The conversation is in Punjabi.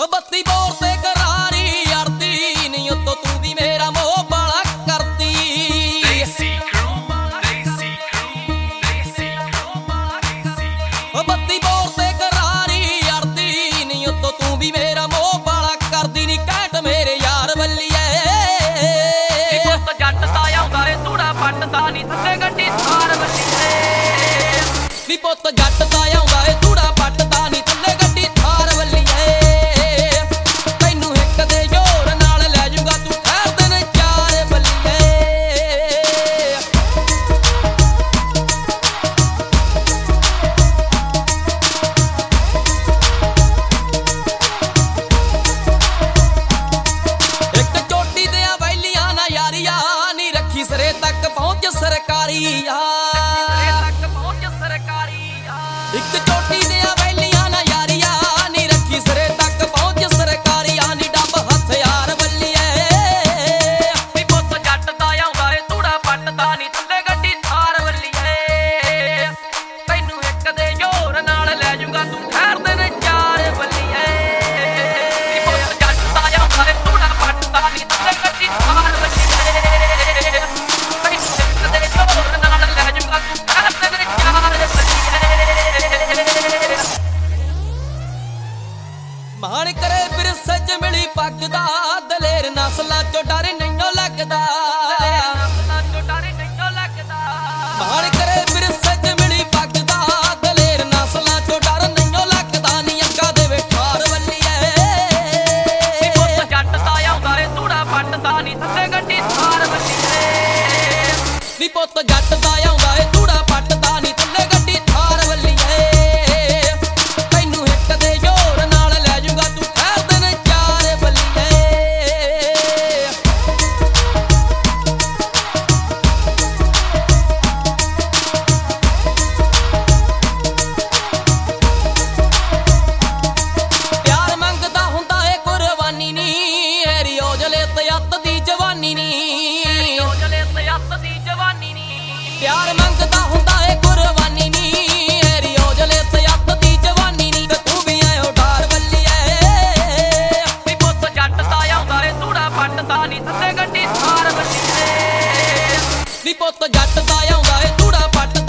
ਬੱਤੀ ਬੋਰ ਤੇ ਕਰਾਰੀ ਅੜਦੀ ਨੀ ਉੱਤੋਂ ਤੂੰ ਵੀ ਮੇਰਾ ਮੋਹ ਬਾਲਾ ਕਰਦੀ। ਬੱਤੀ ਬੋਰ ਤੇ ਕਰਾਰੀ ਅੜਦੀ ਨੀ ਉੱਤੋਂ ਤੂੰ ਵੀ ਮੇਰਾ ਮੋਹ ਬਾਲਾ ਕਰਦੀ ਨੀ ਘੈਂਟ ਮੇਰੇ ਯਾਰ ਵੱਲੀਏ। ਨੀ ਪੁੱਤ ਜੱਟ ਦਾ ਆਉਂਦਾ ਏ ਤੂੜਾ ਪੱਟਦਾ ਨੀ ਥੱਲੇ ਗੱਡੀ ਥਾਰ ਵੱਲੀਏ। ਨੀ ਪੁੱਤ ਜੱਟ ਦਾ ਆਉਂਦਾ ਏ ਤੂੜਾ ਪੱਟਦਾ ਨੀ ਥੱਲੇ ਗੱਡੀ ਥਾਰ ਵੱਲੀਏ। ਤੈਨੂੰ ਇੱਕ ਦੇ ਜ਼ੋਰ ਨਾਲ ਲੈ ਜੂਗਾ ਤੂੰ ਠਹਿਰ ਦਿਨ ਚਾਰ ਵੱਲੀਏ। ਇੱਕ ਚੋਟੀ ਦੇ ਵੈਲੀਆਂ ਨਾ ਯਾਰੀਆਂ ਨੀ ਰੱਖੀ ਸਿਰੇ ਤੱਕ ਪਹੁੰਚ ਸਰਕਾਰੀ ਆ। ਇੱਕ ਚੋਟੀ ਦੇ ਵੈਲੀਆਂ ਨਾ ਯਾਰੀਆਂ ਨੀ ਰੱਖੀ ਸਿਰੇ ਤੱਕ ਪਹੁੰਚ ਸਰਕਾਰੀ ਆ। ਨੀ ਡੱਬ ਹਥਿਆਰ ਵੱਲੀਏ। ਨੀ ਪੁੱਤ ਜੱਟ ਦਾ ਆਉਂਦਾ ਏ ਤੂੜਾ ਪੱਟਦਾ ਨੀ ਥੱਲੇ ਗੱਡੀ ਥਾਰ ਵੱਲੀਏ। ਤੈਨੂੰ ਇੱਕ ਦੇ ਜ਼ੋਰ ਨਾਲ ਲੈ ਜੂਗਾ ਤੂੰ ਠਹਿਰ ਦਿਨ ਚਾਰ ਵੱਲੀਏ। ਨੀ ਪੁੱਤ ਜੱਟ ਦਾ ਆਉਂਦਾ ਏ ਤੂੜਾ ਪੱਟਦਾ ਨੀ ਥੱਲੇ ਗੱਡੀ ਥਾਰ ਵੱਲੀਏ। ਤੈਨੂੰ ਇੱਕ ਦੇ ਜ਼ੋਰ ਨਾਲ ਲੈ ਜੂਗਾ ਤੂੰ ਠਹਿਰ ਦਿਨ ਚਾਰ ਵੱਲੀਏ। ਮਾਣ ਕਰੇ ਵਿਰਸੇ ਚ ਮਿਲੀ ਪੱਗ ਦਾ ਦਲੇਰ ਨਸਲਾਂ ਚੋਂ ਡਰ ਨਹੀਂਓ ਲੱਗਦਾ। ਮਾਣ ਕਰੇ ਵਿਰਸੇ ਚ ਮਿਲੀ ਪੱਗ ਦਾ ਦਲੇਰ ਨਸਲਾਂ ਚੋਂ ਡਰ ਨਹੀਂਓ ਲੱਗਦਾ। ਨੀ ਅੱਗਾ ਦੇ ਵਿਠਾਰ ਵੱਲੀਏ। ਨੀ ਪੁੱਤ ਜੱਟ ਦਾ ਆਉਂਦਾ ਏ ਤੂੜਾ ਪੱਟਦਾ ਨੀ ਥੱਲੇ ਗੱਡੀ ਥਾਰ ਵੱਲੀਏ। ਨੀ ਪੁੱਤ ਜੱਟ ਦਾ ਆਉਂਦਾ ਏ ਤੂੜਾ ਪੱਟਦਾ ਨੀ ਥੱਲੇ ਗੱਡੀ ਥਾਰ ਵੱਲੀਏ। ਤੈਨੂੰ ਇੱਕ ਦੇ ਜ਼ੋਰ ਨਾਲ ਲੈ ਜੂਗਾ ਤੂੰ ਠਹਿਰ ਦਿਨ ਚਾਰ ਵੱਲੀਏ। ਪਿਆਰ ਮੰਗਦਾ ਹੁੰਦਾ ਏ ਕੁਰਬਾਨੀ ਨੀ ਹੈਰੀ ਔਜਲੇ ਤੇ ਅੱਤ ਦੀ ਜਵਾਨੀ ਨੀ। ਔਜਲੇ ਤੇ ਅੱਤ ਦੀ ਜਵਾਨੀ ਨੀ। ਪਿਆਰ ਮੰਗਦਾ ਹੁੰਦਾ ਏ ਕੁਰਬਾਨੀ ਨੀ ਹੈਰੀ ਔਜਲੇ ਤੇ ਅੱਤ ਦੀ ਜਵਾਨੀ ਨੀ। ਤੇ ਤੂੰ ਵੀ ਐਂ ਉਡਾਰ ਵੱਲੀਏ। ਨੀ ਪੁੱਤ ਜੱਟ ਦਾ ਆਉਂਦਾ ਏ ਤੂੜਾ ਪੱਟਦਾ ਨੀ ਥੱਲੇ ਗੱਡੀ ਥਾਰ ਵੱਲੀਏ। ਨੀ ਪੁੱਤ ਜੱਟ ਦਾ ਆਉਂਦਾ ਏ ਤੂੜਾ ਪੱਟ